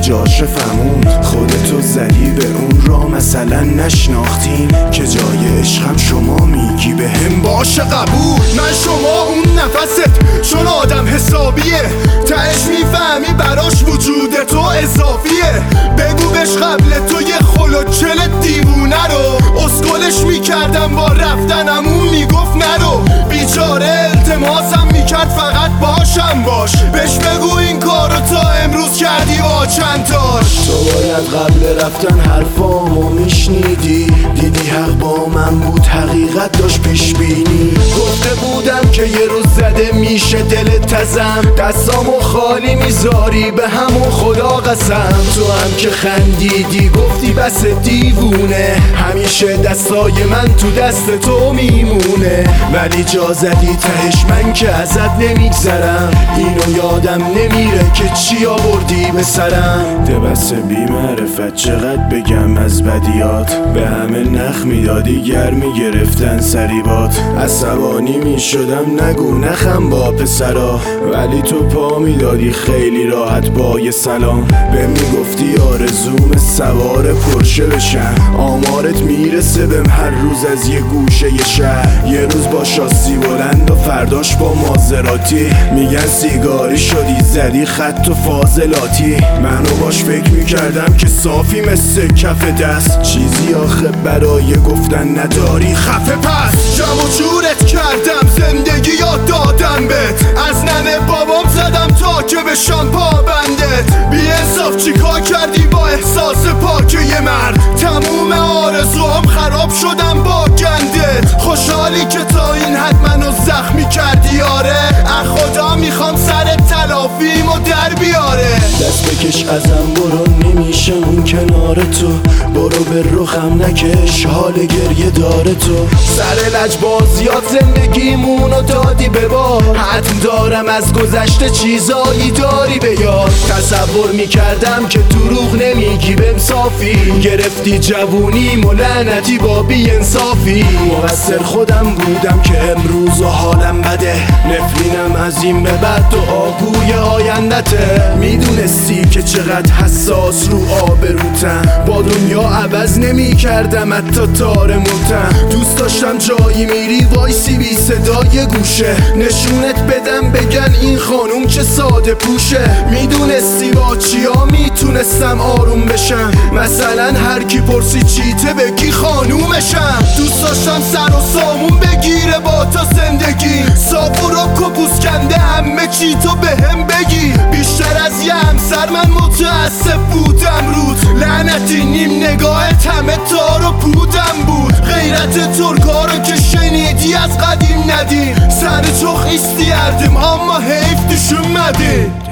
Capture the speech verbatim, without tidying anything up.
جاش فهمون. خودتو زدی به اون را مثلا نشناختیم که جای عشقم شما میگی به هم باشه قبول. من شما اون نفست چون آدم حسابیه، تهش میفهمی براش وجود تو اضافیه. بگو بهش قبل تو یه خلوچل دیوونه رو، اسکلش میکردم با رفتنم اون میگفت نرو. بیچاره التماسم میکرد فقط باشم باش، بهش بگو این کارو تا امروز کردی با چند تاش. تو باید قبل رفتن حرفامو میشنیدی، دیدی حق با من بود، حقیقت داشت پیش بینی. گفته بودم که یه روز زده میشه دلت تزم، دستامو خالی میذاری به همون خدا قسم. تو هم که خندیدی گفتی بس دیوونه، همیشه دستای من تو دست تو میمونه. ولی جا زدی تهش من که ازت نمیگذرم، اینو یادم نمیره که چی آوردی به سرم. ده بس بی معرفت چقدر بگم از بدیات، به همه نخ میدادی گرمی گرفتن سریبات. عصبانی میشدم نگو نخم با پسرا، ولی تو پا میدادی خیلی راحت با یه سلام. به میگفتی آرزوم سوار پرشه بشم، آمارت میرسه بهم هر روز از یه گوشه یه شهر. یه روز با شاسی بلند و فرداش با مازراتی، میگن سیگاری شدی زدی خط و فاضلاتی. منو باش فکر میکردم که صافی مثل کف دست، چیزی آخه برای گفتن نداری خفه پس. جمع و جورت کردم زندگی یاد دادم بهت، از ننه بابام زدم تا که بشم پابندت. بی انصاف چیکار کردی با احساس پاک یه مرد، تموم آرزوام خراب شدم با گندت. خوشحالی که تا این حد منو زخمی کردی آره، از خدا میخوام سر تلافیمو در بیاره. دست بکش ازم برو نمیشه اون کنار تو، برو به رخم نکش حال گریه داره تو. سر لجبازیات زندگیمونو دادی به بار، حتم دارم از گذشته چیزایی داری به یاد. تصور میکردم که دروغ نمیگی بهم صافی، گرفتی جوونیم و لعنتی با بی انصافی. مقصر خودم بودم که امروز و حالم بده، نفرینم از این به بعد و آگوی آیندته. میدونستی که چقدر حساس رو آبروتم، با دنیا عوض نمی کردم حتی تار موتم. دوست داشتم جایی میری وایسی بی صدای گوشه، نشونت بدم بگن این خانوم چه ساده پوشه. میدونستی با چیا میتونستم آروم بشم، مثلا هر کی پرسی چیته بگی خانومشم. دوست داشتم سر و سامون بگیره با تا زندگی، صاف و رک و پوست کنده همه چی تو بهم بگی. بیشتر از یه همسر من متاسف بودم رود، لعنتی نیم نگاهت همه تار و پودم بود. غیرت ترکا رو که شنیدی از قدیم ندیم، سر چخ ایستی اردیم اما حیف توشون مدیم.